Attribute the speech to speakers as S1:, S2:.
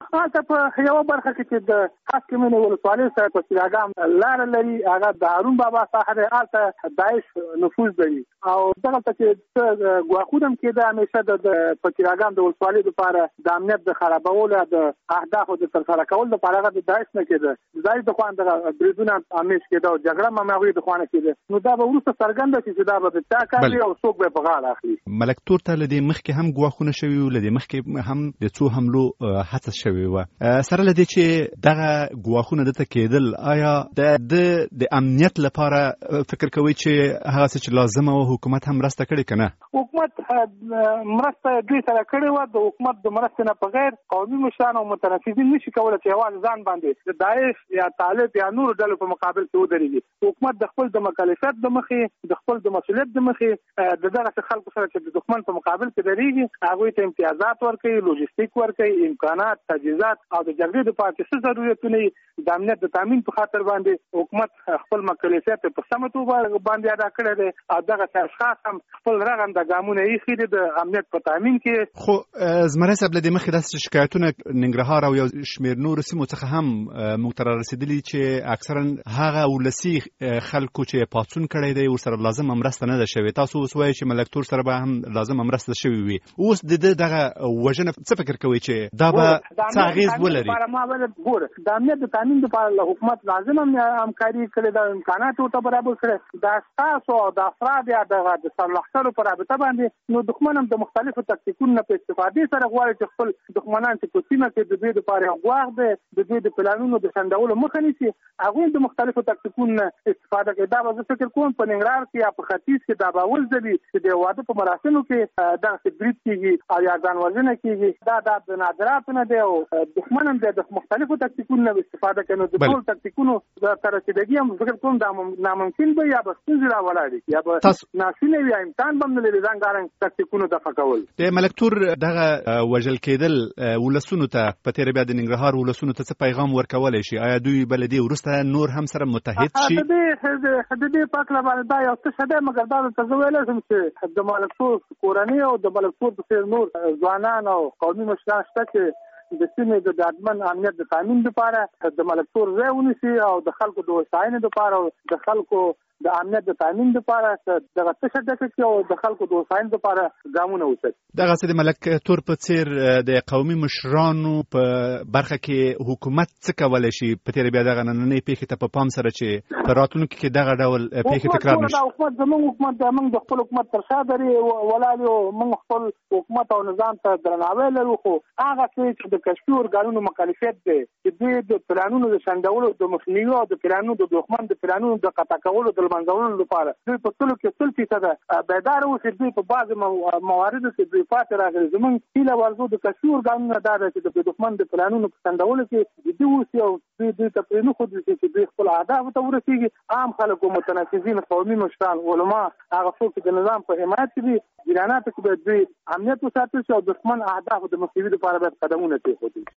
S1: هغه په یو برخه کې چې د حق منه ولسوالۍ سره په سیراګام لار لري هغه د هارون بابا ساحه الته داعش نفوذ لري او دغه چې غواخودم کې د همیشه د پکیراګام د ولسوالۍ لپاره د امنیت د خرابولو د اهداف د ترسره کولو لپاره د داعش نه کېده ځای د خوان د بریدونه همیش کېده او جګړه مماوي د خوانه کېده نو دا به ورسره څرګنده چې دا به تا کوي او څوک به په غاړه اخلي.
S2: ملک تور ته لدی مخکې هم غواخونه شوی او لدی مخکې هم د څو حملو هڅه شوی و سره لدی چې دغه غواخونه د تکیدل آیا د امنیت لپاره فکر کوي چې هغه څه چې لازمه او حکومت هم مرسته کړې کنه؟
S1: حکومت مرسته دوی سره کړې و د حکومت د مرستې نه بغیر قومي مشران او متنفذین نشي کولای چې یوازې ځان باندې د داعش یا طالب یا نور ډلو په مقابل کې ودرېږي. حکومت د خپل د مکلفیت د مخې د خپل د مسؤلیت د مخې د دغه خلکو سره چې د دښمن په مقابل کې درېږي هغوی ته امتیازات ورکوي لوجستیک ورکوي امکانات تجهیزات او د جګړې د پاتې څه ضرورتونه د امنیت د تامین په خاطر باندې حکومت خپل مکلفیت په سمه توګه باندې ادا کړی دی او دغه اشخاص هم خپل رغنده ګامونه ایښي دي د امنیت په تامین کې.
S2: خو زمری صاحب لدې مخکې داسې شکایتونه ننګرهار او یو شمېر نورو سیمو څخه هم موږ ته رارسېدلي چې اکثرا هغه ولسي خلکو چې پاڅون کړی دی ورسره لازمه مرسته نه ده شوې. تاسو اوس وایئ چې ملک تور سره به هم لازمه مرسته شوې وي. اوس د دغه وژنه څه فکر کوئ چې دا به څه اغېز ولري؟
S1: د امنیت د تامین لپاره له حکومت لازم همکاري کړې ده امکانات ورته برابر کړي د اشخاصو او د افراد یا د سرلښکرو په رابطه باندې نو دښمن هم د مختلفو تکتیکونو نه په استفادې سره غواړي چې خپل دښمنان چې په سیمه کې د دوی دپاره غواړ دی د دوی د پلانونو د شنډولو مخه نیسي هغوی د مختلفو تکتیکونو نه استفاده کوي. دا به زه فکر کوم په ننګرهار کې یا په ختیځ کې دا به اول ځل وي چې د واده په مراسمو کې دغسې برید کېږي او یا ځان وژنه کېږي. دا د نادراتو نه دی او دښمن هم د مختلفو تکتیکونو نه استفاده کوي. نو د ټول تکتیکونو ته رسېدګي هم فکر کوم دا ناممکن به یا به ستونزې راولاړي یا به ناشونې وي یا امکان به هم نه لري ځانګړي تکتیکونو دفع کول.
S2: د ملک تور دغه وژل کېدل ولسونو ته په تېره بیا د ننګرهار ولسونو ته څه پیغام ورکولی شي؟ آیا دوی به له دې وروسته نور هم سره متحد شي؟
S1: د دې په هکله باندې دا یو څه ښه دی مګر دا درته زه ویلی شم چې د ملک تور کورنۍ او د ملک تور په څېر نور ځوانان او قومي مشران شته چې د سیمې د ډاډمن امنیت د تامین لپاره د ملک تور ځای ونیسي او د خلکو د هوساینې لپاره او د خلکو د امنیت د تامین لپاره دغه تشه ډکه کړي او د خلکو د هوساینې لپاره ګامونه واخلي.
S2: دغسې د ملک تور په څېر د قومي مشرانو په برخه کې حکومت څه کولی شي په تېره بیا دغه نننۍ پېښې ته په پام سره چې په راتلونکي کې دغه ډول پېښې تکرار نه شي؟
S1: زموږ حکومت موږ د خپل حکومت تر شا درې ولاړ یو موږ خپل حکومت او نظام ته درناوی لرو خو هغه څه چې د کشفي ارګانونو مکلفیت دی چې دوی د پلانونو د شنډولو د مخنیوي او د پلانونو د دښمن د پلانونو د قطع کولو د منځولو لپاره دوی په ټولو کې 100% بیداره اوسي. دوی په بعضې مواردو کې دوی پاتې راغلي. زموږ هیله ورزو د کشفي ارګانونو دا ده چې د دښمن د پلانونو په شنډولو کې جدي اوسي او دوی ته پرې نه ښودل شي چې دوی خپل اهدافو ته ورسېږي. عام خلک او متنفذین قومي مشران علما هغه څوک چې د نظام په حمایت کې دي جریاناتو کې باید دوی امنیت وساتل شي او دښمن اهدافو د مخنیوي لپاره باید قدمونه کېښودل شي.